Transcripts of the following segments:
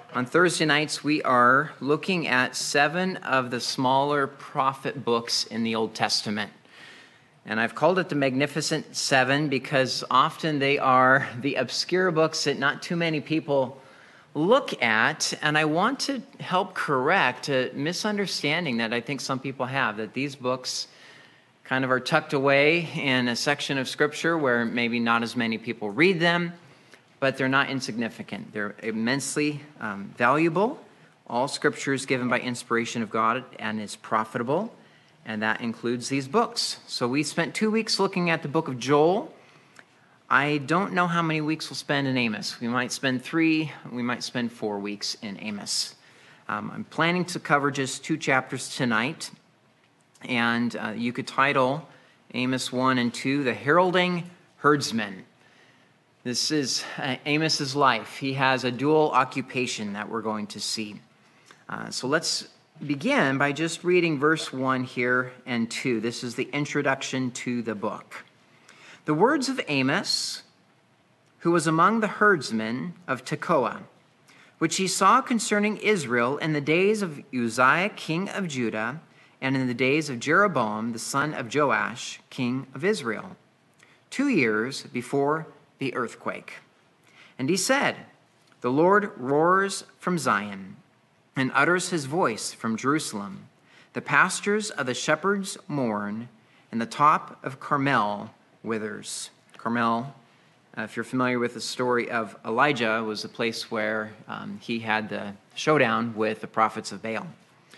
On Thursday nights, we are looking at 7 of the smaller prophet books in the Old Testament. And I've called it the Magnificent Seven because often they are the obscure books that not too many people look at. And I want to help correct a misunderstanding that I think some people have, that these books kind of are tucked away in a section of Scripture where maybe not as many people read them. But they're not insignificant. They're immensely valuable. All Scripture is given by inspiration of God and is profitable, and that includes these books. So we spent 2 weeks looking at the book of Joel. I don't know how many weeks we'll spend in Amos. We might spend 3, we might spend 4 weeks in Amos. I'm planning to cover just 2 chapters tonight, and you could title Amos 1 and 2, The Heralding Herdsman. This is Amos's life. He has a dual occupation that we're going to see. So let's begin by just reading verse 1 here and 2. This is the introduction to the book. The words of Amos, who was among the herdsmen of Tekoa, which he saw concerning Israel in the days of Uzziah, king of Judah, and in the days of Jeroboam, the son of Joash, king of Israel, 2 years before the earthquake. And he said, The Lord roars from Zion and utters his voice from Jerusalem. The pastures of the shepherds mourn, and the top of Carmel withers. Carmel, if you're familiar with the story of Elijah, was the place where he had the showdown with the prophets of Baal.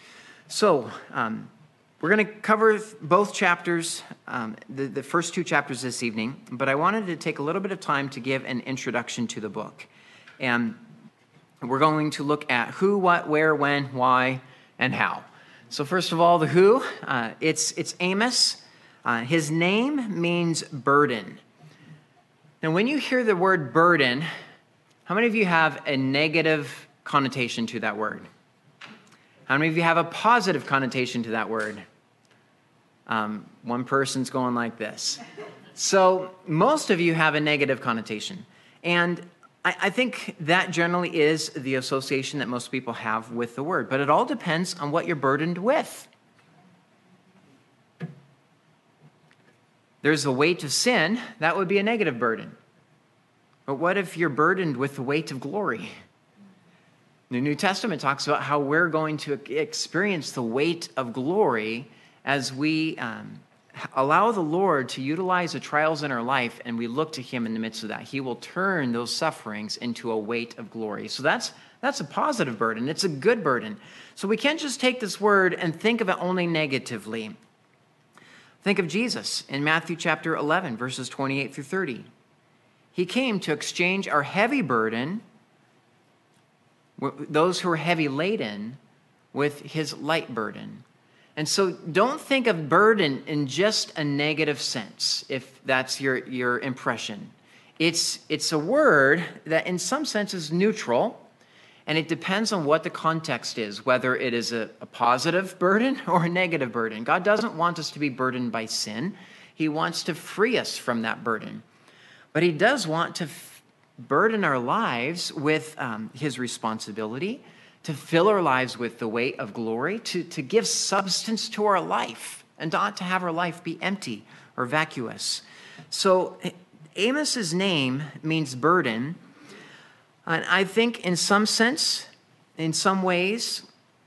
So, we're going to cover both chapters, the first 2 chapters this evening, but I wanted to take a little bit of time to give an introduction to the book. And we're going to look at who, what, where, when, why, and how. So first of all, the who. It's Amos. His name means burden. Now, when you hear the word burden, how many of you have a negative connotation to that word? How many of you have a positive connotation to that word? One person's going like this. So most of you have a negative connotation. And I think that generally is the association that most people have with the word. But it all depends on what you're burdened with. There's the weight of sin. That would be a negative burden. But what if you're burdened with the weight of glory? The New Testament talks about how we're going to experience the weight of glory as we allow the Lord to utilize the trials in our life and we look to him in the midst of that. He will turn those sufferings into a weight of glory. So that's a positive burden. It's a good burden. So we can't just take this word and think of it only negatively. Think of Jesus in Matthew chapter 11, verses 28 through 30. He came to exchange our heavy burden, those who are heavy laden, with his light burden. And so don't think of burden in just a negative sense, if that's your impression. It's a word that in some sense is neutral, and it depends on what the context is, whether it is a positive burden or a negative burden. God doesn't want us to be burdened by sin. He wants to free us from that burden. But he does want to burden our lives with his responsibility, to fill our lives with the weight of glory, to give substance to our life, and not to have our life be empty or vacuous. So Amos's name means burden. And I think in some sense, in some ways,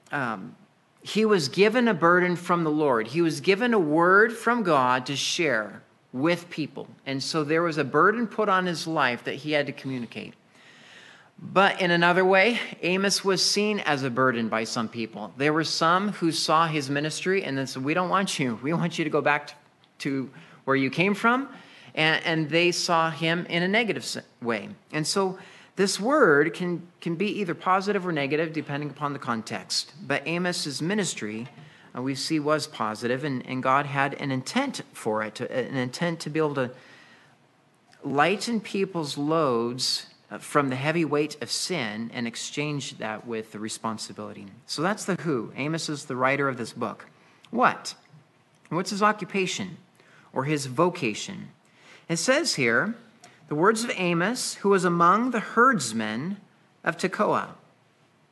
he was given a burden from the Lord. He was given a word from God to share with people. And so there was a burden put on his life that he had to communicate. But in another way, Amos was seen as a burden by some people. There were some who saw his ministry and then said, we don't want you. We want you to go back to where you came from. And they saw him in a negative way. And so this word can be either positive or negative depending upon the context. But Amos's ministry, we see, was positive, and God had an intent for it, an intent to be able to lighten people's loads from the heavy weight of sin and exchange that with the responsibility. So that's the who. Amos is the writer of this book. What? What's his occupation or his vocation? It says here, the words of Amos, who was among the herdsmen of Tekoa.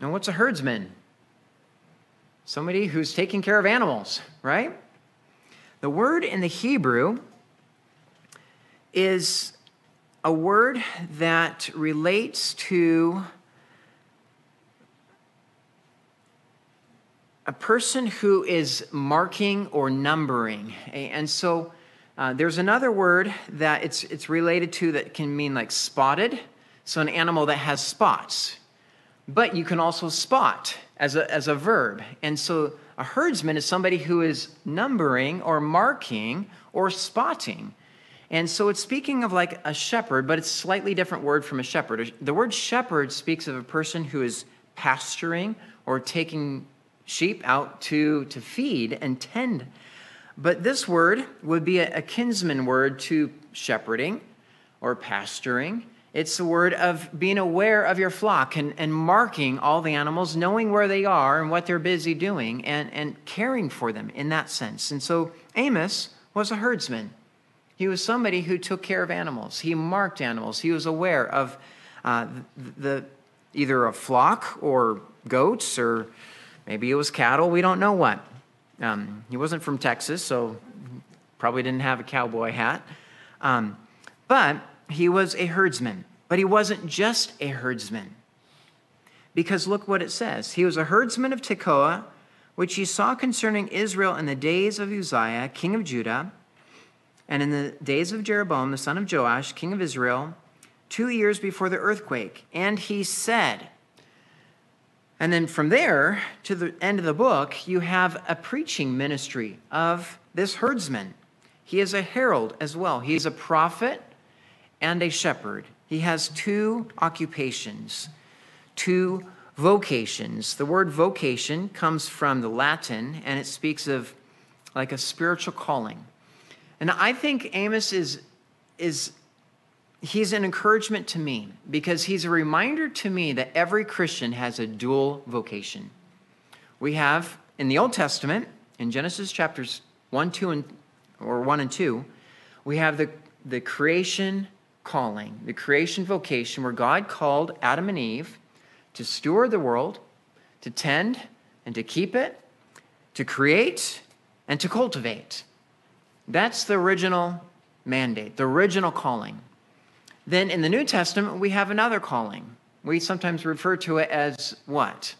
Now, what's a herdsman? Somebody who's taking care of animals, right? The word in the Hebrew is a word that relates to a person who is marking or numbering. And so there's another word that it's related to that can mean like spotted. So an animal that has spots. But you can also spot as a verb. And so a herdsman is somebody who is numbering or marking or spotting. And so it's speaking of like a shepherd, but it's a slightly different word from a shepherd. The word shepherd speaks of a person who is pasturing or taking sheep out to feed and tend. But this word would be a kinsman word to shepherding or pasturing. It's the word of being aware of your flock and marking all the animals, knowing where they are and what they're busy doing and caring for them in that sense. And so Amos was a herdsman. He was somebody who took care of animals. He marked animals. He was aware of either a flock or goats, or maybe it was cattle. We don't know what. He wasn't from Texas, so probably didn't have a cowboy hat. But he was a herdsman. But he wasn't just a herdsman. Because look what it says. He was a herdsman of Tekoa, which he saw concerning Israel in the days of Uzziah, king of Judah, and in the days of Jeroboam, the son of Joash, king of Israel, 2 years before the earthquake. And he said, and then from there to the end of the book, you have a preaching ministry of this herdsman. He is a herald as well. He's a prophet and a shepherd. He has two occupations, two vocations. The word vocation comes from the Latin, and it speaks of like a spiritual calling. And I think Amos he's an encouragement to me because he's a reminder to me that every Christian has a dual vocation. We have in the Old Testament, in Genesis chapters 1 and 2, we have the creation calling, the creation vocation where God called Adam and Eve to steward the world, to tend and to keep it, to create and to cultivate. That's the original mandate, the original calling. Then in the New Testament, we have another calling. We sometimes refer to it as what?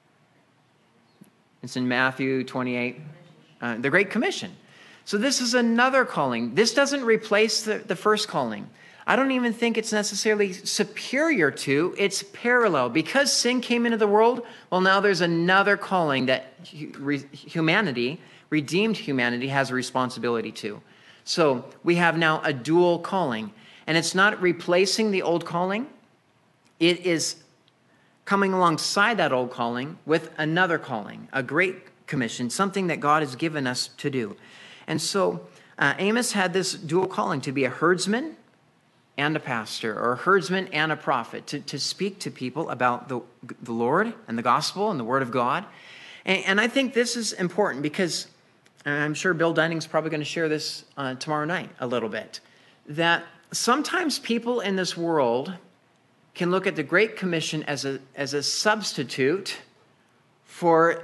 It's in Matthew 28, the Great Commission. So this is another calling. This doesn't replace the first calling. I don't even think it's necessarily superior to, it's parallel. Because sin came into the world, well, now there's another calling that humanity, redeemed humanity, has a responsibility to. So we have now a dual calling. And it's not replacing the old calling. It is coming alongside that old calling with another calling, a great commission, something that God has given us to do. And so Amos had this dual calling to be a herdsman and a pastor, or a herdsman and a prophet, to speak to people about the Lord and the gospel and the word of God. And I think this is important because, and I'm sure Bill Dunning's probably going to share this tomorrow night a little bit, that sometimes people in this world can look at the Great Commission as a substitute for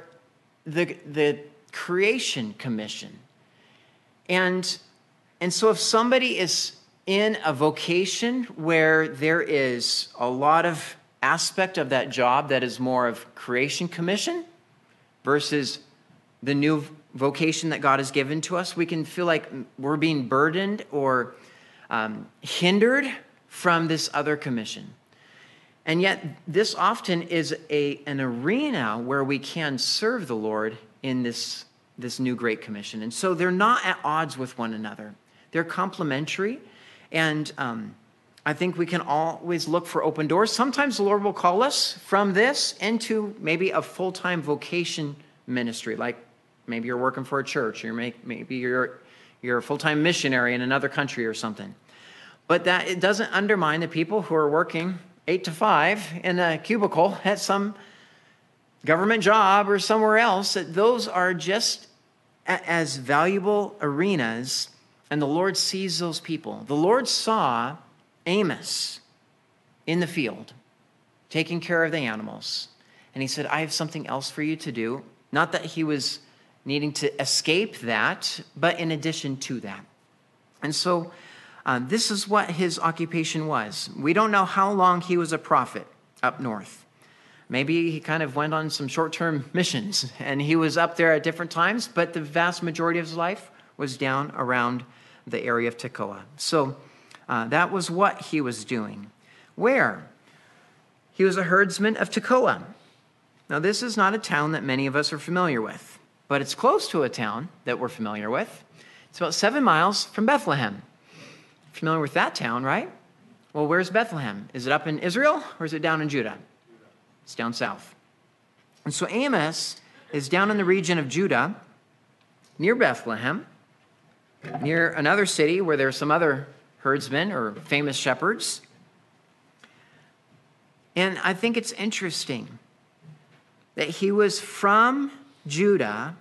the creation commission. And so if somebody is in a vocation where there is a lot of aspect of that job that is more of creation commission versus the new vocation that God has given to us, we can feel like we're being burdened or hindered from this other commission. And yet this often is an arena where we can serve the Lord in this new Great Commission. And so they're not at odds with one another. They're complementary. And I think we can always look for open doors. Sometimes the Lord will call us from this into maybe a full-time vocation ministry, like maybe you're working for a church, or maybe you're a full-time missionary in another country or something. But that it doesn't undermine the people who are working 8 to 5 in a cubicle at some government job or somewhere else. That those are just as valuable arenas, and the Lord sees those people. The Lord saw Amos in the field, taking care of the animals. And he said, I have something else for you to do. Not that he was needing to escape that, but in addition to that. And so this is what his occupation was. We don't know how long he was a prophet up north. Maybe he kind of went on some short-term missions, and he was up there at different times, but the vast majority of his life was down around the area of Tekoa. So that was what he was doing. Where? He was a herdsman of Tekoa. Now, this is not a town that many of us are familiar with, but it's close to a town that we're familiar with. It's about 7 miles from Bethlehem. Familiar with that town, right? Well, where's Bethlehem? Is it up in Israel or is it down in Judah? It's down south. And so Amos is down in the region of Judah, near Bethlehem, near another city where there are some other herdsmen or famous shepherds. And I think it's interesting that he was from Judah,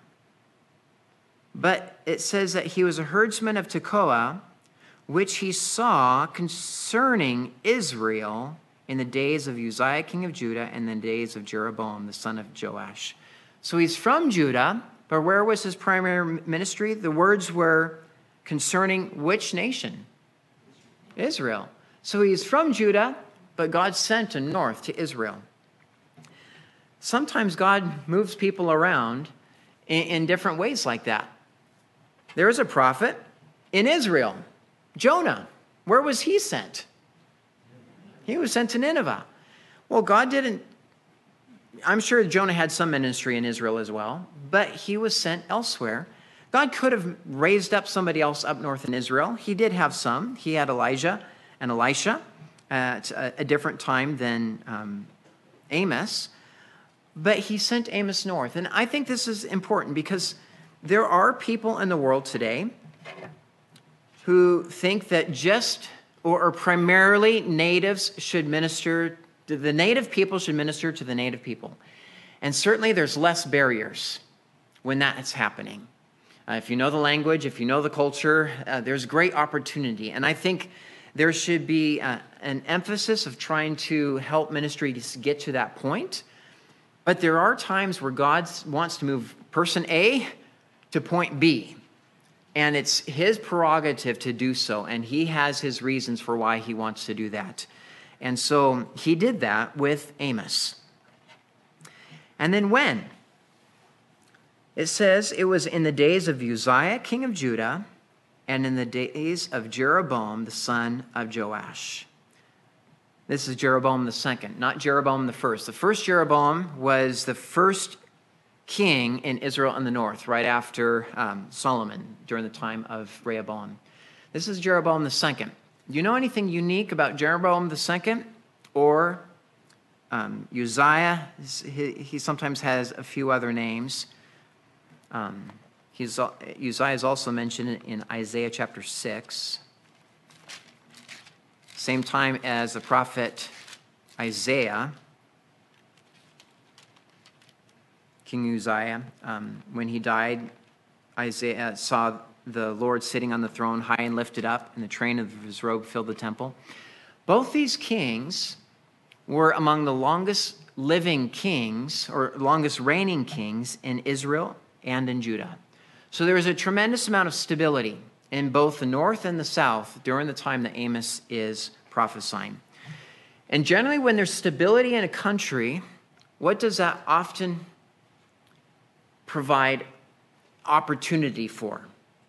but it says that he was a herdsman of Tekoa, which he saw concerning Israel in the days of Uzziah, king of Judah, and the days of Jeroboam, the son of Joash. So he's from Judah, but where was his primary ministry? The words were concerning which nation? Israel. So he's from Judah, but God sent him north to Israel. Sometimes God moves people around in different ways like that. There is a prophet in Israel, Jonah. Where was he sent? He was sent to Nineveh. Well, God didn't. I'm sure Jonah had some ministry in Israel as well, but he was sent elsewhere. God could have raised up somebody else up north in Israel. He did have some. He had Elijah and Elisha at a different time than Amos. But he sent Amos north. And I think this is important because there are people in the world today who think that just or primarily natives should minister, the native people should minister to the native people. And certainly there's less barriers when that is happening. If you know the language, if you know the culture, there's great opportunity. And I think there should be an emphasis of trying to help ministry to get to that point. But there are times where God wants to move person A to point B. And it's his prerogative to do so. And he has his reasons for why he wants to do that. And so he did that with Amos. And then when? It says it was in the days of Uzziah, king of Judah, and in the days of Jeroboam, the son of Joash. This is Jeroboam the second, not Jeroboam the first. The first Jeroboam was the first king in Israel in the north, right after Solomon, during the time of Rehoboam. This is Jeroboam the second. Do you know anything unique about Jeroboam the second or Uzziah? He sometimes has a few other names. Uzziah is also mentioned in Isaiah chapter 6. Same time as the prophet Isaiah, King Uzziah, when he died, Isaiah saw the Lord sitting on the throne, high and lifted up, and the train of his robe filled the temple. Both these kings were among the longest living kings, or longest reigning kings in Israel and in Judah. So there was a tremendous amount of stability in both the north and the south during the time that Amos is prophesying. And generally, when there's stability in a country, what does that often provide opportunity for?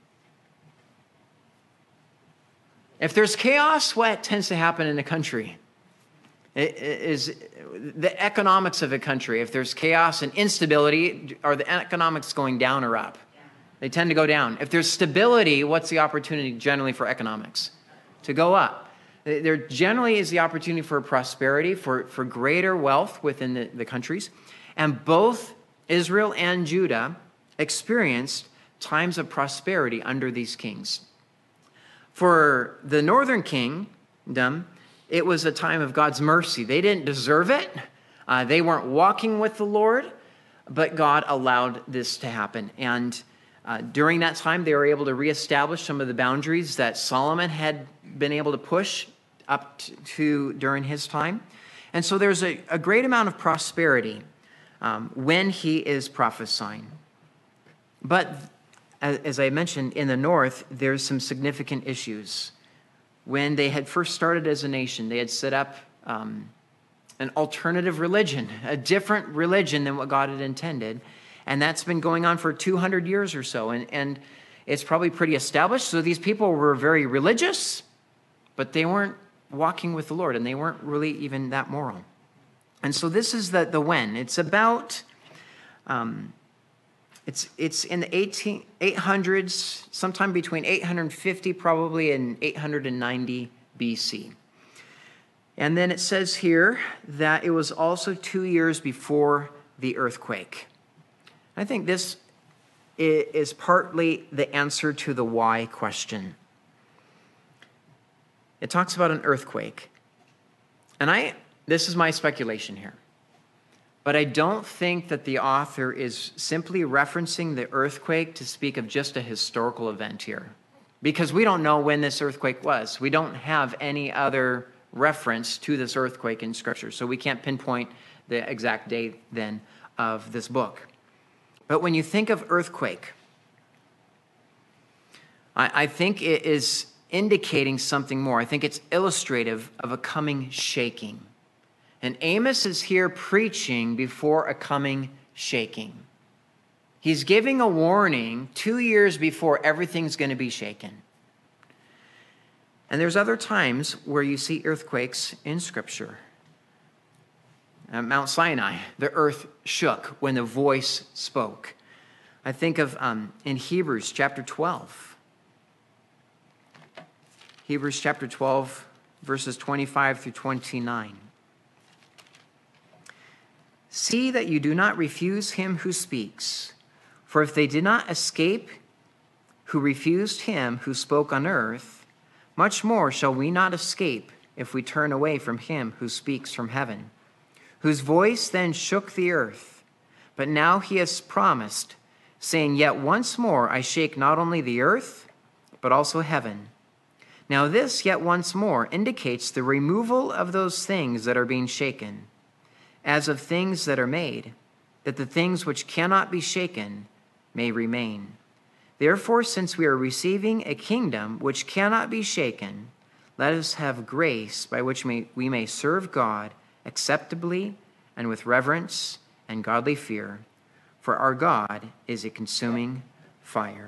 If there's chaos, what tends to happen in a country? It is the economics of a country. If there's chaos and instability, are the economics going down or up? They tend to go down. If there's stability, what's the opportunity generally for economics? To go up. There generally is the opportunity for prosperity, for greater wealth within the countries. And both Israel and Judah experienced times of prosperity under these kings. For the northern kingdom, it was a time of God's mercy. They didn't deserve it. They weren't walking with the Lord, but God allowed this to happen. And during that time, they were able to reestablish some of the boundaries that Solomon had been able to push up to during his time. And so there's a great amount of prosperity. when he is prophesying. But as I mentioned, in the north, there's some significant issues. When they had first started as a nation, they had set up an alternative religion, a different religion than what God had intended. And that's been going on for 200 years or so. And it's probably pretty established. So these people were very religious, but they weren't walking with the Lord, and they weren't really even that moral. And so this is the when. It's about, it's in the 800s, sometime between 850 probably and 890 BC. And then it says here that it was also 2 years before the earthquake. I think this is partly the answer to the why question. It talks about an earthquake. And this is my speculation here. But I don't think that the author is simply referencing the earthquake to speak of just a historical event here. Because we don't know when this earthquake was. We don't have any other reference to this earthquake in Scripture. So we can't pinpoint the exact date then of this book. But when you think of earthquake, I think it is indicating something more. I think it's illustrative of a coming shaking. And Amos is here preaching before a coming shaking. He's giving a warning 2 years before everything's going to be shaken. And there's other times where you see earthquakes in Scripture. At Mount Sinai, the earth shook when the voice spoke. I think of in Hebrews chapter 12. Hebrews chapter 12, verses 25 through 29. See that you do not refuse him who speaks. For if they did not escape who refused him who spoke on earth, much more shall we not escape if we turn away from him who speaks from heaven, whose voice then shook the earth. But now he has promised, saying, Yet once more I shake not only the earth, but also heaven. Now this, yet once more, indicates the removal of those things that are being shaken, as of things that are made, that the things which cannot be shaken may remain. Therefore, since we are receiving a kingdom which cannot be shaken, let us have grace by which we may serve God acceptably and with reverence and godly fear, for our God is a consuming fire.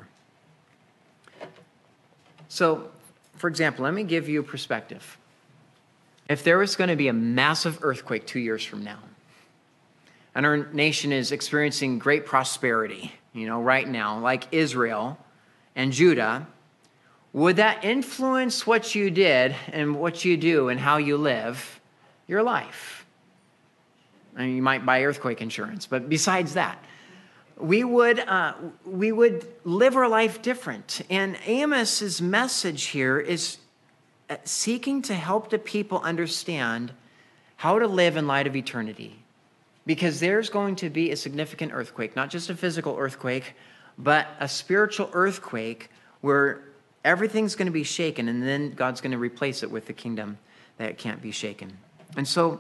So, for example, let me give you a perspective. If there was going to be a massive earthquake 2 years from now, and our nation is experiencing great prosperity, right now, like Israel and Judah, would that influence what you did and what you do and how you live your life? I mean, you might buy earthquake insurance, but besides that, we would live our life different. And Amos's message here is seeking to help the people understand how to live in light of eternity. Because there's going to be a significant earthquake, not just a physical earthquake, but a spiritual earthquake where everything's going to be shaken, and then God's going to replace it with the kingdom that can't be shaken. And so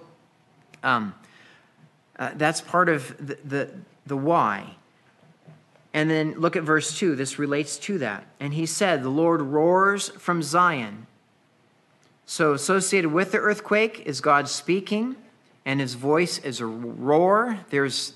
that's part of the why. And then look at verse 2. This relates to that. And he said, the Lord roars from Zion. So associated with the earthquake is God speaking, and his voice is a roar. There's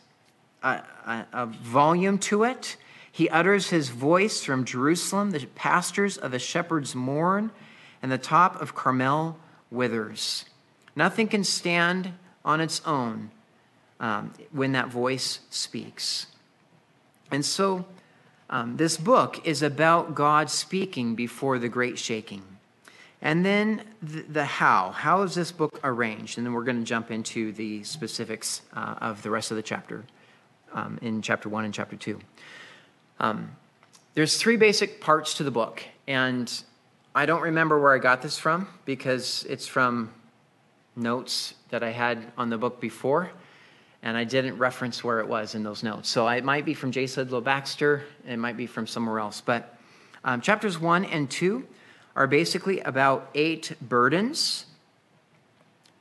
a volume to it. He utters his voice from Jerusalem. The pastures of the shepherds mourn, and the top of Carmel withers. Nothing can stand on its own when that voice speaks. And so this book is about God speaking before the great shaking. And then the how. How is this book arranged? And then we're going to jump into the specifics of the rest of the chapter in chapter 1 and chapter 2. There's three basic parts to the book. And I don't remember where I got this from because it's from notes that I had on the book before. And I didn't reference where it was in those notes. So it might be from J. Sidlow Baxter. It might be from somewhere else. But chapters 1 and 2 are basically about 8 burdens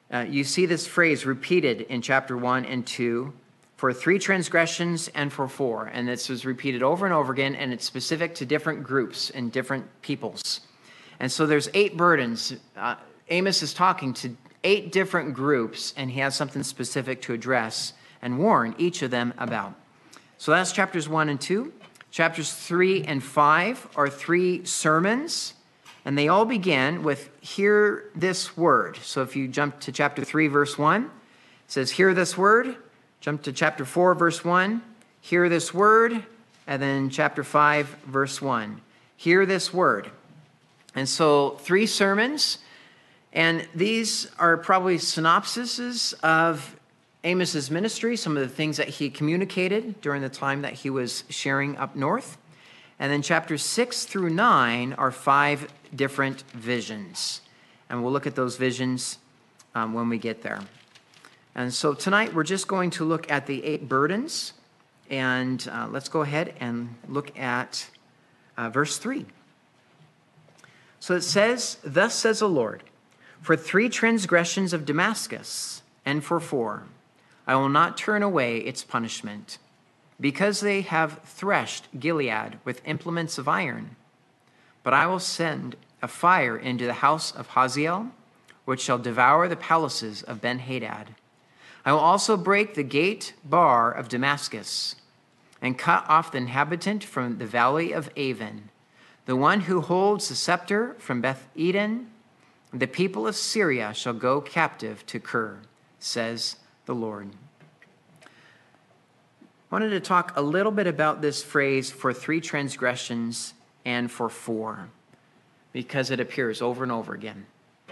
You see this phrase repeated in chapter 1 and 2, for 3 transgressions and for 4. And this was repeated over and over again, and it's specific to different groups and different peoples. And so there's 8 burdens. Amos is talking to 8 different groups, and he has something specific to address and warn each of them about. So that's chapters 1 and 2. Chapters 3 and 5 are 3 sermons, and they all begin with, hear this word. So if you jump to chapter 3, verse 1, it says, hear this word. Jump to chapter 4, verse 1, hear this word. And then chapter 5, verse 1, hear this word. And so 3 sermons, and these are probably synopsises of Amos's ministry, some of the things that he communicated during the time that he was sharing up north. And then chapters 6 through 9 are 5 different visions. And we'll look at those visions when we get there. And so tonight we're just going to look at the 8 burdens. And let's go ahead and look at verse 3. So it says, thus says the Lord, for 3 transgressions of Damascus, and for 4, I will not turn away its punishment, because they have threshed Gilead with implements of iron. But I will send a fire into the house of Hazael, which shall devour the palaces of Ben-Hadad. I will also break the gate bar of Damascus, and cut off the inhabitant from the valley of Avon, the one who holds the scepter from Beth Eden. The people of Syria shall go captive to Kir, says the Lord. I wanted to talk a little bit about this phrase, for 3 transgressions and for 4, because it appears over and over again.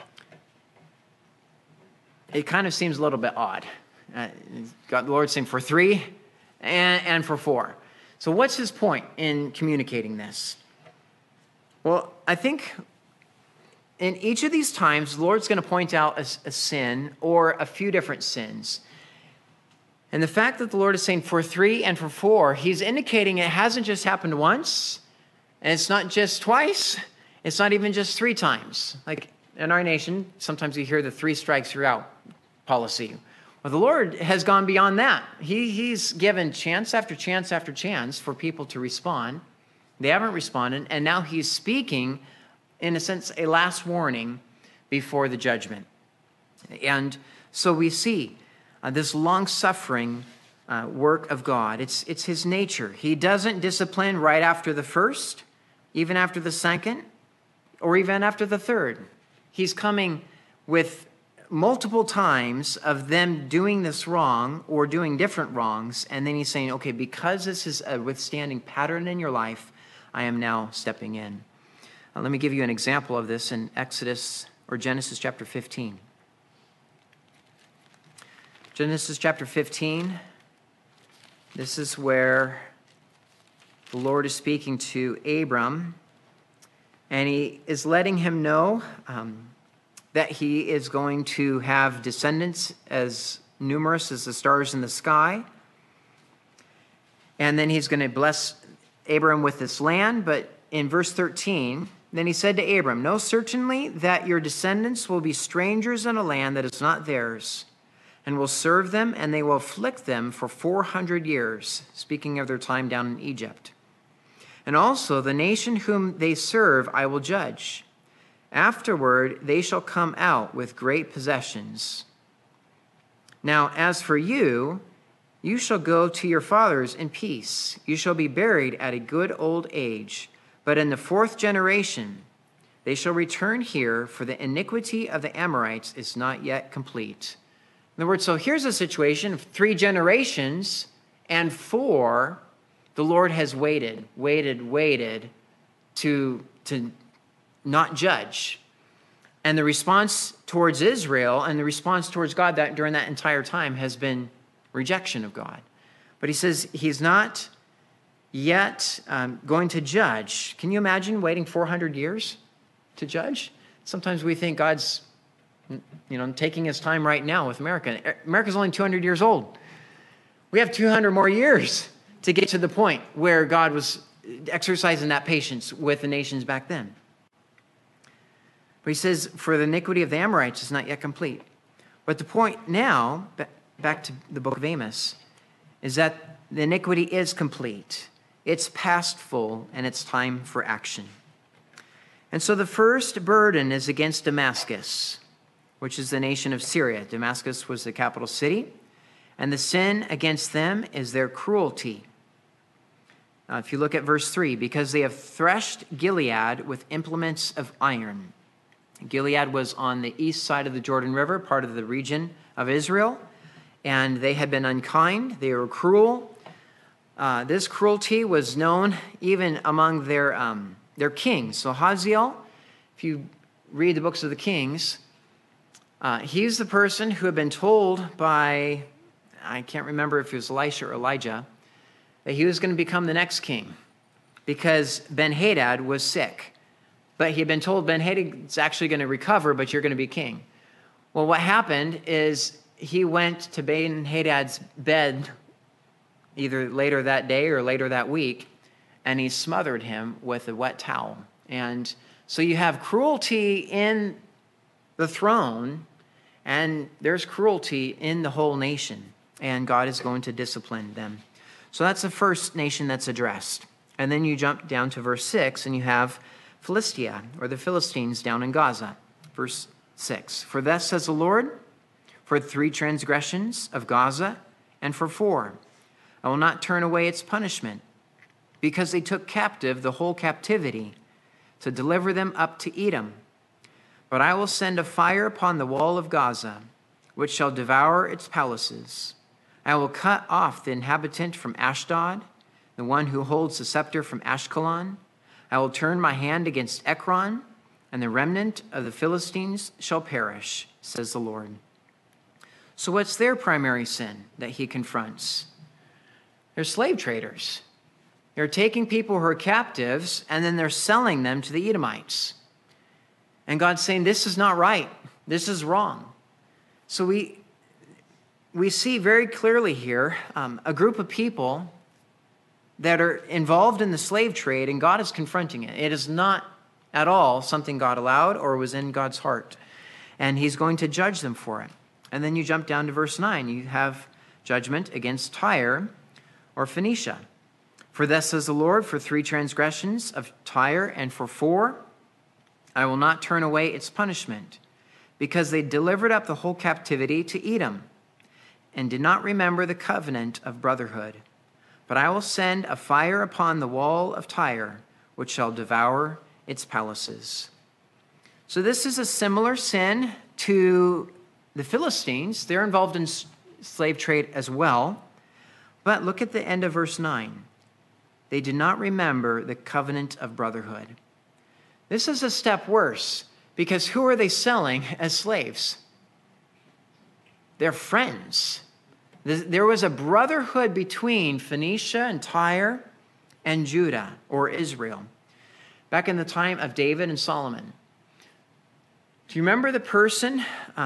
It kind of seems a little bit odd. Got the Lord saying for 3 and for 4. So what's his point in communicating this? Well, I think in each of these times, the Lord's going to point out a sin or a few different sins. And the fact that the Lord is saying for 3 and for 4, he's indicating it hasn't just happened once, and it's not just twice, it's not even just 3 times. Like in our nation, sometimes we hear the 3 strikes you're out policy. Well, the Lord has gone beyond that. He's given chance after chance after chance for people to respond. They haven't responded, and now he's speaking, in a sense, a last warning before the judgment. And so we see this long-suffering work of God. It's his nature. He doesn't discipline right after the first, even after the second, or even after the third. He's coming with multiple times of them doing this wrong or doing different wrongs, and then he's saying, okay, because this is a withstanding pattern in your life, I am now stepping in. Let me give you an example of this in Genesis chapter 15. Genesis chapter 15, this is where the Lord is speaking to Abram, and he is letting him know that he is going to have descendants as numerous as the stars in the sky. And then he's going to bless Abram with this land. But in verse 13, then he said to Abram, know certainly that your descendants will be strangers in a land that is not theirs, and will serve them, and they will afflict them for 400 years, speaking of their time down in Egypt. And also the nation whom they serve I will judge. Afterward, they shall come out with great possessions. Now, as for you, you shall go to your fathers in peace. You shall be buried at a good old age. But in the 4th generation, they shall return here, for the iniquity of the Amorites is not yet complete. In other words, so here's a situation of 3 generations, and 4, the Lord has waited to not judge. And the response towards Israel and the response towards God during that entire time has been rejection of God. But he says he's not yet going to judge. Can you imagine waiting 400 years to judge? Sometimes we think God's taking his time right now with America. America's only 200 years old. We have 200 more years to get to the point where God was exercising that patience with the nations back then. But he says, for the iniquity of the Amorites is not yet complete. But the point now, back to the book of Amos, is that the iniquity is complete. It's past full, and it's time for action. And so the first burden is against Damascus, which is the nation of Syria. Damascus was the capital city, and the sin against them is their cruelty. If you look at verse 3, because they have threshed Gilead with implements of iron. Gilead was on the east side of the Jordan River, part of the region of Israel, and they had been unkind. They were cruel. This cruelty was known even among their kings. So Hazael, if you read the books of the kings, he's the person who had been told by, I can't remember if it was Elisha or Elijah, that he was going to become the next king because Ben-Hadad was sick. But he had been told, Ben-Hadad's actually going to recover, but you're going to be king. Well, what happened is he went to Ben-Hadad's bed either later that day or later that week, and he smothered him with a wet towel. And so you have cruelty in the throne, and there's cruelty in the whole nation, and God is going to discipline them. So that's the first nation that's addressed. And then you jump down to verse 6, and you have Philistia, or the Philistines down in Gaza. Verse 6, for thus says the Lord, for 3 transgressions of Gaza, and for 4, I will not turn away its punishment, because they took captive the whole captivity, to deliver them up to Edom. But I will send a fire upon the wall of Gaza, which shall devour its palaces. I will cut off the inhabitant from Ashdod, the one who holds the scepter from Ashkelon. I will turn my hand against Ekron, and the remnant of the Philistines shall perish, says the Lord. So what's their primary sin that he confronts? They're slave traders. They're taking people who are captives, and then they're selling them to the Edomites. And God's saying, this is not right. This is wrong. So we see very clearly here a group of people that are involved in the slave trade, and God is confronting it. It is not at all something God allowed or was in God's heart. And he's going to judge them for it. And then you jump down to verse 9. You have judgment against Tyre or Phoenicia. For thus says the Lord, for 3 transgressions of Tyre and for 4, I will not turn away its punishment, because they delivered up the whole captivity to Edom, and did not remember the covenant of brotherhood. But I will send a fire upon the wall of Tyre, which shall devour its palaces. So this is a similar sin to the Philistines. They're involved in slave trade as well. But look at the end of verse 9. They did not remember the covenant of brotherhood. This is a step worse, because who are they selling as slaves? They're friends. There was a brotherhood between Phoenicia and Tyre and Judah, or Israel, back in the time of David and Solomon. Do you remember the person?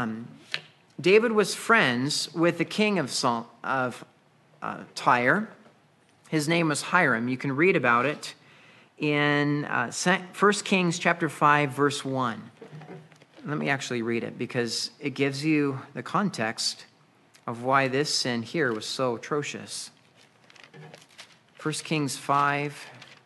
David was friends with the king of Tyre. His name was Hiram. You can read about it in 1 Kings chapter 5, verse 1. Let me actually read it, because it gives you the context of why this sin here was so atrocious. 1 Kings 5,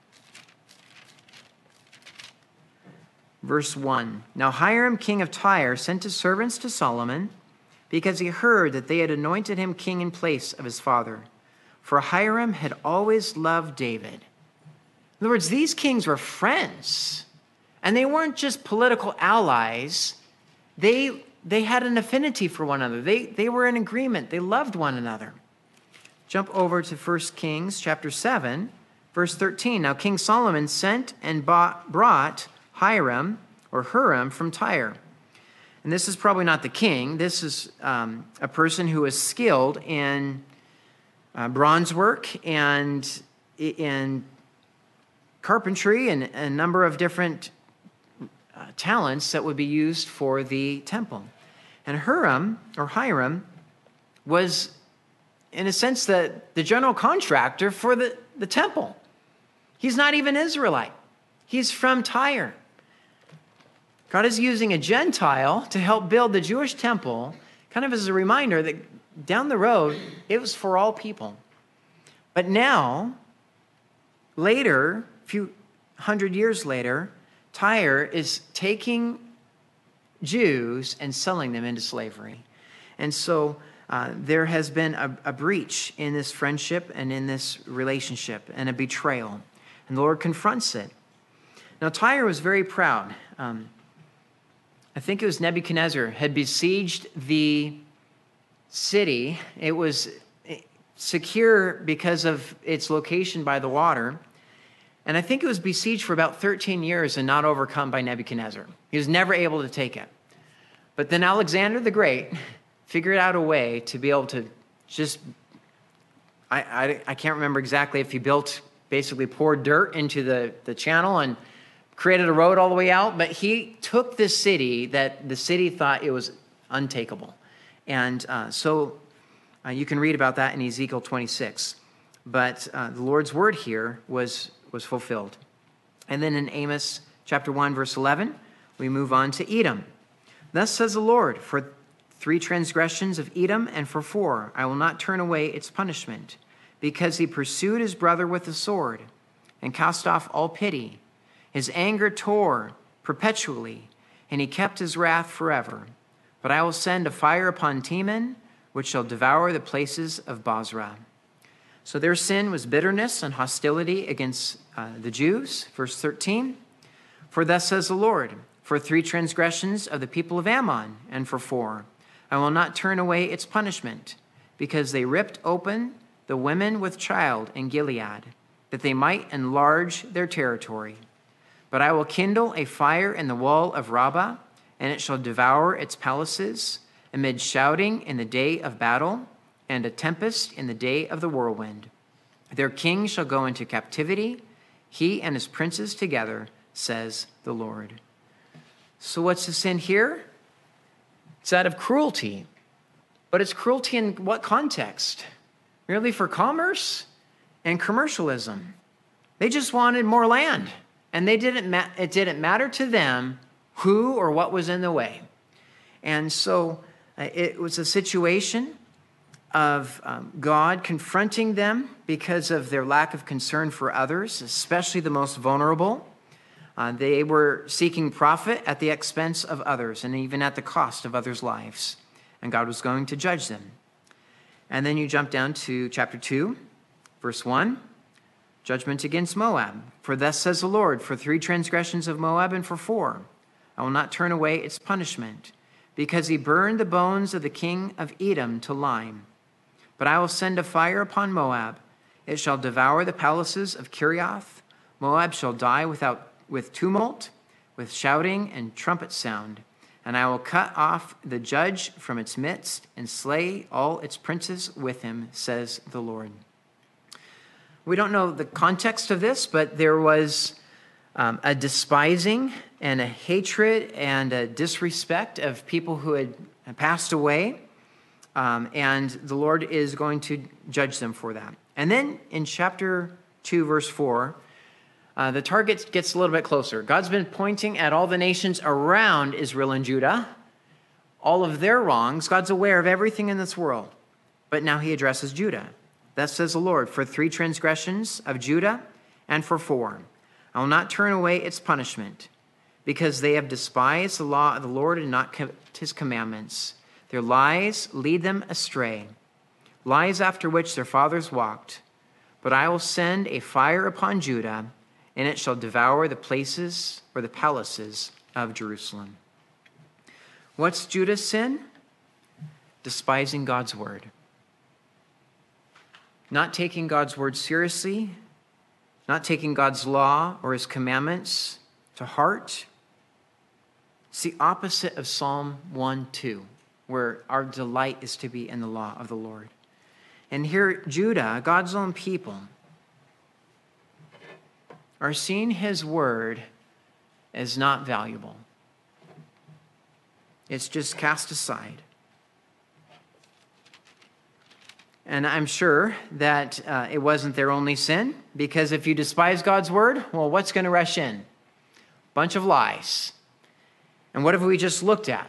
verse 1. Now Hiram, king of Tyre, sent his servants to Solomon, because he heard that they had anointed him king in place of his father. For Hiram had always loved David. In other words, these kings were friends. And they weren't just political allies. They had an affinity for one another. They were in agreement. They loved one another. Jump over to 1 Kings chapter 7, verse 13. Now King Solomon sent and brought Hiram, or Huram, from Tyre. And this is probably not the king. This is a person who is skilled in bronze work and in carpentry and a number of different talents that would be used for the temple. And Hiram was, in a sense, the general contractor for the temple. He's not even Israelite. He's from Tyre. God is using a Gentile to help build the Jewish temple, kind of as a reminder that down the road, it was for all people. But now, later, a few hundred years later, Tyre is taking Jews and selling them into slavery. And so there has been a breach in this friendship and in this relationship and a betrayal. And the Lord confronts it. Now, Tyre was very proud. I think it was Nebuchadnezzar had besieged the city. It was secure because of its location by the water. And I think it was besieged for about 13 years and not overcome by Nebuchadnezzar. He was never able to take it. But then Alexander the Great figured out a way to be able to just, I can't remember exactly if he basically poured dirt into the channel and created a road all the way out, but he took this city that the city thought it was untakeable. And so you can read about that in Ezekiel 26. But the Lord's word here was fulfilled. And then in Amos chapter 1, verse 11, we move on to Edom. Thus says the Lord, for 3 transgressions of Edom and for 4, I will not turn away its punishment, because he pursued his brother with the sword and cast off all pity. His anger tore perpetually, and he kept his wrath forever. But I will send a fire upon Teman, which shall devour the places of Bozrah. So their sin was bitterness and hostility against the Jews. Verse 13, for thus says the Lord, for 3 transgressions of the people of Ammon, and for 4, I will not turn away its punishment, because they ripped open the women with child in Gilead, that they might enlarge their territory. But I will kindle a fire in the wall of Rabbah, and it shall devour its palaces, amid shouting in the day of battle, and a tempest in the day of the whirlwind. Their king shall go into captivity, he and his princes together, says the Lord. So what's the sin here? It's out of cruelty. But it's cruelty in what context? Merely for commerce and commercialism. They just wanted more land. And it didn't matter to them who or what was in the way. And so it was a situation of God confronting them because of their lack of concern for others, especially the most vulnerable. They were seeking profit at the expense of others and even at the cost of others' lives. And God was going to judge them. And then you jump down to chapter 2, verse 1. Judgment against Moab. For thus says the Lord, for 3 transgressions of Moab and for 4, I will not turn away its punishment, because he burned the bones of the king of Edom to lime. But I will send a fire upon Moab. It shall devour the palaces of Kirioth. Moab shall die with tumult, with shouting and trumpet sound. And I will cut off the judge from its midst and slay all its princes with him, says the Lord. We don't know the context of this, but there was a despising and a hatred and a disrespect of people who had passed away. And the Lord is going to judge them for that. And then in chapter 2, verse 4, the target gets a little bit closer. God's been pointing at all the nations around Israel and Judah, all of their wrongs. God's aware of everything in this world. But now he addresses Judah. Thus says the Lord, for 3 transgressions of Judah and for 4, I will not turn away its punishment, because they have despised the law of the Lord and not kept his commandments. Their lies lead them astray, lies after which their fathers walked. But I will send a fire upon Judah, and it shall devour the places or the palaces of Jerusalem. What's Judah's sin? Despising God's word. Not taking God's word seriously, not taking God's law or his commandments to heart. It's the opposite of Psalm 1:2, where our delight is to be in the law of the Lord. And here, Judah, God's own people, are seeing his word as not valuable. It's just cast aside. And I'm sure that it wasn't their only sin, because if you despise God's word, well, what's going to rush in? Bunch of lies. And what have we just looked at?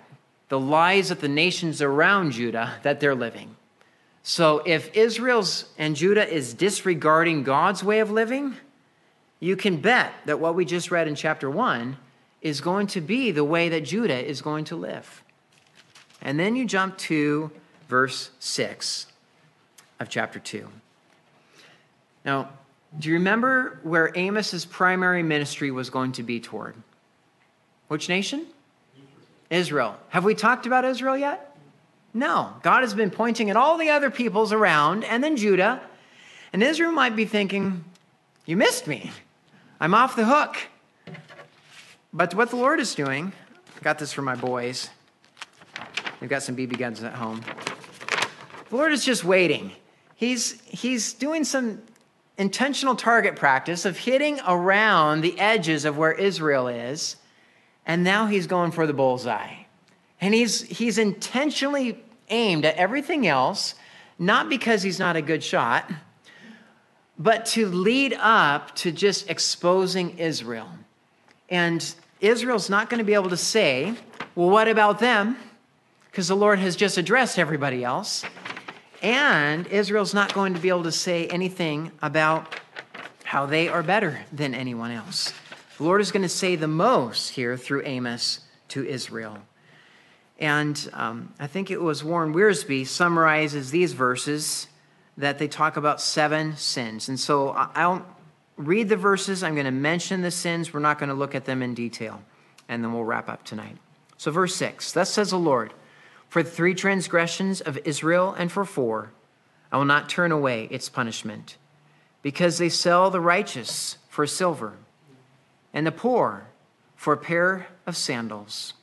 the lies of the nations around Judah that they're living. So if Israel's and Judah is disregarding God's way of living, you can bet that what we just read in chapter 1 is going to be the way that Judah is going to live. And then you jump to verse 6 of chapter 2. Now, do you remember where Amos's primary ministry was going to be toward? Which nation? Israel. Have we talked about Israel yet? No. God has been pointing at all the other peoples around, and then Judah. And Israel might be thinking, you missed me. I'm off the hook. But what the Lord is doing, I got this for my boys. They've got some BB guns at home. The Lord is just waiting. He's doing some intentional target practice of hitting around the edges of where Israel is, and now he's going for the bullseye. And he's intentionally aimed at everything else, not because he's not a good shot, but to lead up to just exposing Israel. And Israel's not going to be able to say, well, what about them? Because the Lord has just addressed everybody else. And Israel's not going to be able to say anything about how they are better than anyone else. The Lord is going to say the most here through Amos to Israel. And I think it was Warren Wiersbe summarizes these verses that they talk about 7 sins. And so I'll read the verses. I'm going to mention the sins. We're not going to look at them in detail. And then we'll wrap up tonight. So verse 6, thus says the Lord, for the 3 transgressions of Israel and for 4, I will not turn away its punishment, because they sell the righteous for silver and the poor for a pair of sandals.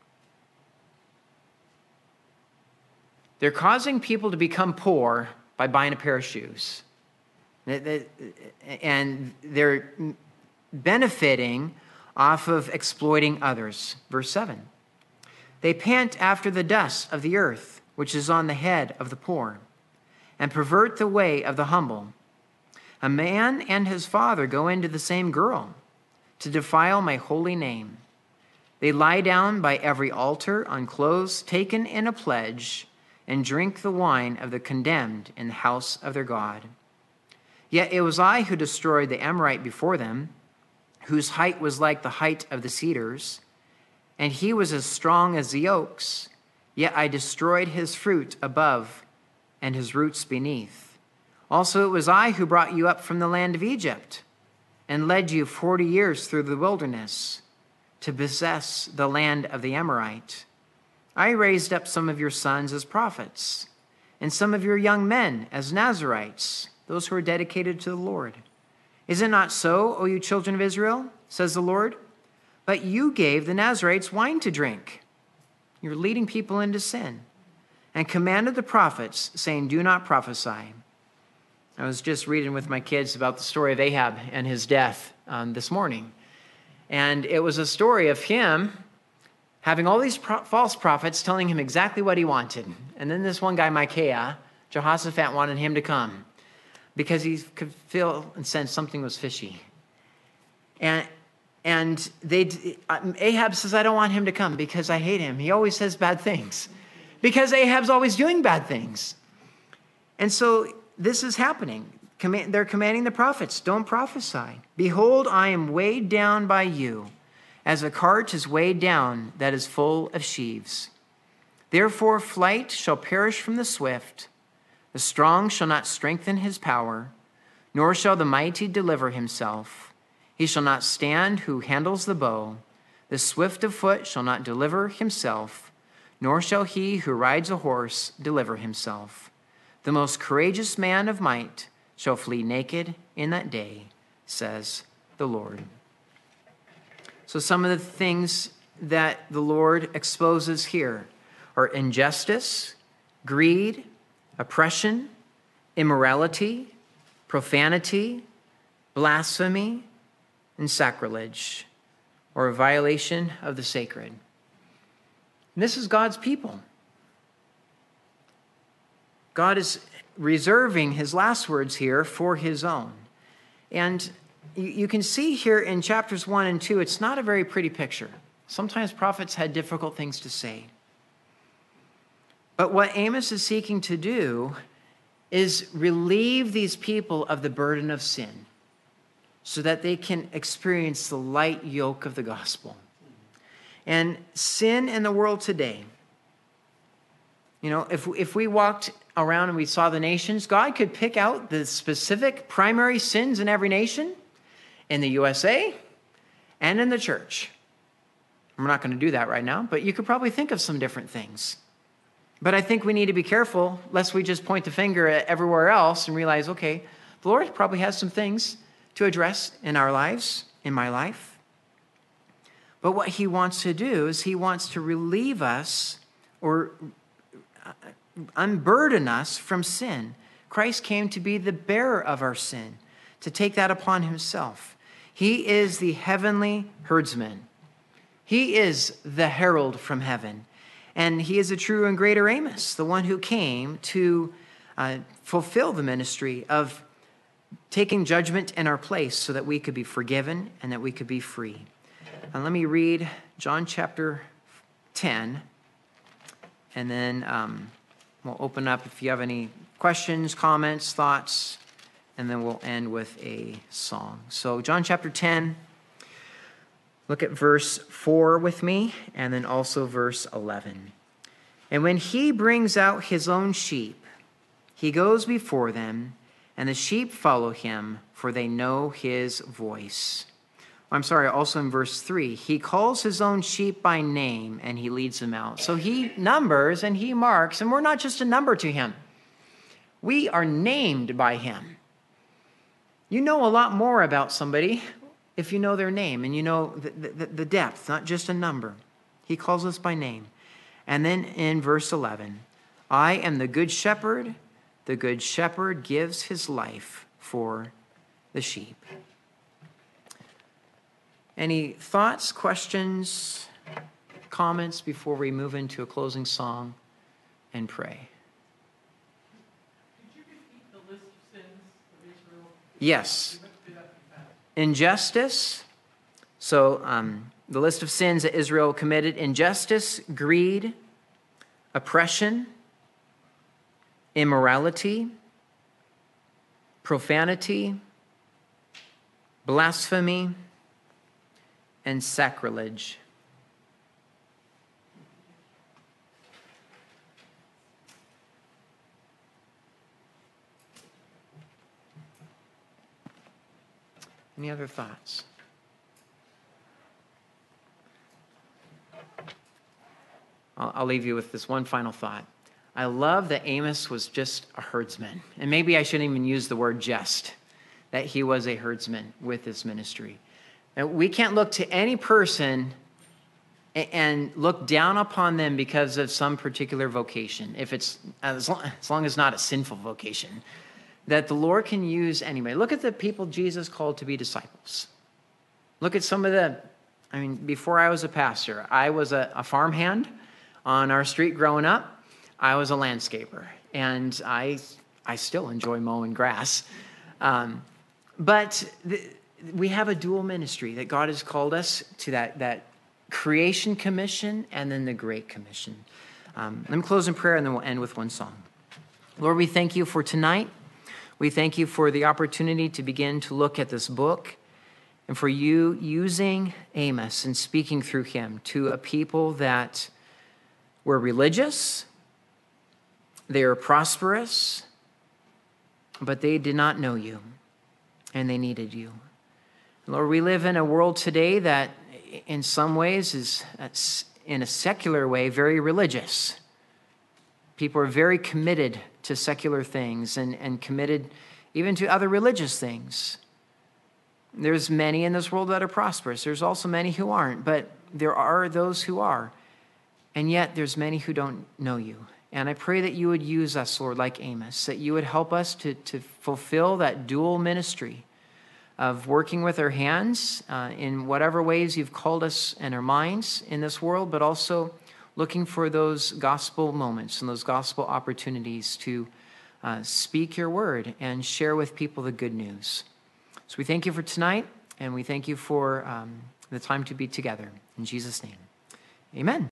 They're causing people to become poor by buying a pair of shoes. And they're benefiting off of exploiting others. Verse 7. They pant after the dust of the earth, which is on the head of the poor, and pervert the way of the humble. A man and his father go into the same girl to defile my holy name. They lie down by every altar on clothes taken in a pledge, and drink the wine of the condemned in the house of their God. Yet it was I who destroyed the Amorite before them, whose height was like the height of the cedars, and he was as strong as the oaks, yet I destroyed his fruit above and his roots beneath. Also it was I who brought you up from the land of Egypt and led you 40 years through the wilderness to possess the land of the Amorite. I raised up some of your sons as prophets and some of your young men as Nazirites, those who are dedicated to the Lord. Is it not so, O you children of Israel, says the Lord? But you gave the Nazirites wine to drink. You're leading people into sin. And commanded the prophets, saying, do not prophesy. I was just reading with my kids about the story of Ahab and his death this morning. And it was a story of him having all these false prophets telling him exactly what he wanted. And then this one guy, Micaiah, Jehoshaphat wanted him to come because he could feel and sense something was fishy. And Ahab says, I don't want him to come because I hate him. He always says bad things. Because Ahab's always doing bad things. And so this is happening. They're commanding the prophets, don't prophesy. Behold, I am weighed down by you, as a cart is weighed down that is full of sheaves. Therefore flight shall perish from the swift. The strong shall not strengthen his power, nor shall the mighty deliver himself. He shall not stand who handles the bow. The swift of foot shall not deliver himself, nor shall he who rides a horse deliver himself. The most courageous man of might shall flee naked in that day, says the Lord. So some of the things that the Lord exposes here are injustice, greed, oppression, immorality, profanity, blasphemy, and sacrilege, or a violation of the sacred. And this is God's people. God is reserving his last words here for his own. And you can see here in chapters 1 and 2, it's not a very pretty picture. Sometimes prophets had difficult things to say. But what Amos is seeking to do is relieve these people of the burden of sin so that they can experience the light yoke of the gospel. And sin in the world today, if we walked around and we saw the nations, God could pick out the specific primary sins in every nation, in the USA and in the church. We're not going to do that right now, but you could probably think of some different things. But I think we need to be careful lest we just point the finger at everywhere else and realize, okay, the Lord probably has some things to address in our lives, in my life. But what he wants to do is he wants to relieve us or unburden us from sin. Christ came to be the bearer of our sin, to take that upon himself. He is the heavenly herdsman. He is the herald from heaven. And he is a true and greater Amos, the one who came to fulfill the ministry of taking judgment in our place so that we could be forgiven and that we could be free. And let me read John chapter 10, and then we'll open up if you have any questions, comments, thoughts, and then we'll end with a song. So John chapter 10, look at verse 4 with me, and then also verse 11. And when he brings out his own sheep, he goes before them, and the sheep follow him, for they know his voice. Also in verse 3, he calls his own sheep by name, and he leads them out. So he numbers and he marks, and we're not just a number to him. We are named by him. You know a lot more about somebody if you know their name and you know the depth, not just a number. He calls us by name. And then in verse 11, I am the good shepherd. The good shepherd gives his life for the sheep. Any thoughts, questions, comments before we move into a closing song and pray? Could you repeat the list of sins of Israel? Yes. Injustice. So the list of sins that Israel committed: injustice, greed, oppression, immorality, profanity, blasphemy, and sacrilege. Any other thoughts? I'll leave you with this one final thought. I love that Amos was just a herdsman. And maybe I shouldn't even use the word just, that he was a herdsman with this ministry. And we can't look to any person and look down upon them because of some particular vocation, if it's as long as it's not a sinful vocation, that the Lord can use anyway. Look at the people Jesus called to be disciples. Look at some of before I was a pastor, I was a farmhand on our street growing up. I was a landscaper, and I still enjoy mowing grass. But we have a dual ministry that God has called us to, that creation commission and then the Great Commission. Let me close in prayer, and then we'll end with one song. Lord, we thank you for tonight. We thank you for the opportunity to begin to look at this book, and for you using Amos and speaking through him to a people that were religious, they are prosperous, but they did not know you, and they needed you. Lord, we live in a world today that in some ways is, in a secular way, very religious. People are very committed to secular things and committed even to other religious things. There's many in this world that are prosperous. There's also many who aren't, but there are those who are. And yet there's many who don't know you. And I pray that you would use us, Lord, like Amos, that you would help us to fulfill that dual ministry of working with our hands in whatever ways you've called us in our minds in this world, but also looking for those gospel moments and those gospel opportunities to speak your word and share with people the good news. So we thank you for tonight, and we thank you for the time to be together. In Jesus' name, amen.